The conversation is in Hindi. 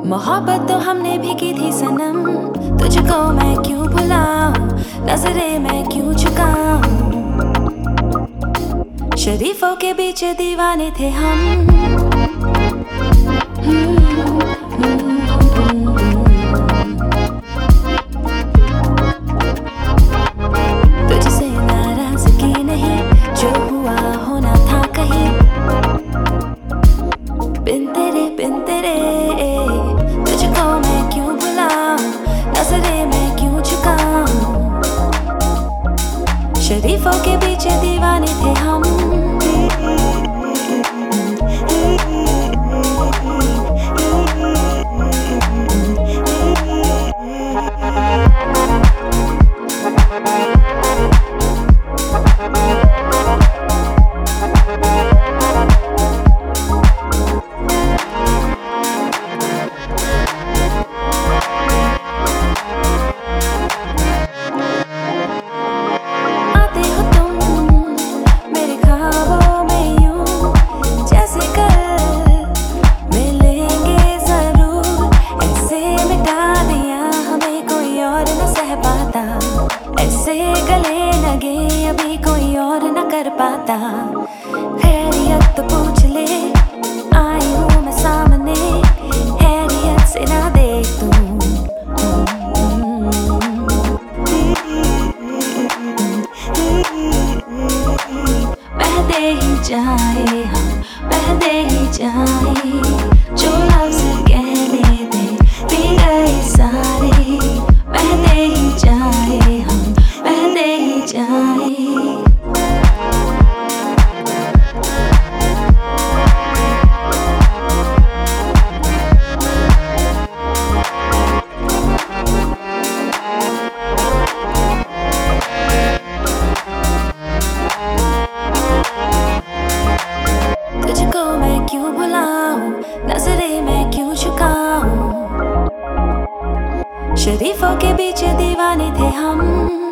मोहब्बत तो हमने भी की थी सनम, तुझको मैं क्यों भुलाऊं, नजरें मैं क्यों झुकाऊं। शरीफों के बीच दीवाने थे हम। तुझसे नाराजगी नहीं, जो हुआ होना था कहीं। बिन तेरे तुझको मैं क्यों भुलाऊं, नजरें मैं क्यों झुकाऊं। शरीफों के बीच दीवाने थे हम। ऐसे गले लगे अभी कोई और न कर पाता। खैरियत तो पूछ ले, आई हूँ मैं सामने, खैरियत से ना देख तू। बहते ही जाए हम, बहते ही जाए, जो लफ्ज़ कहने थे पी गए सारे। बहते ही जाए हम, बहते ही जाए। तुझको मैं क्यों भुलाऊं, नजरें मैं क्यों झुकाऊं। शरीफों के बीच दीवाने थे हम।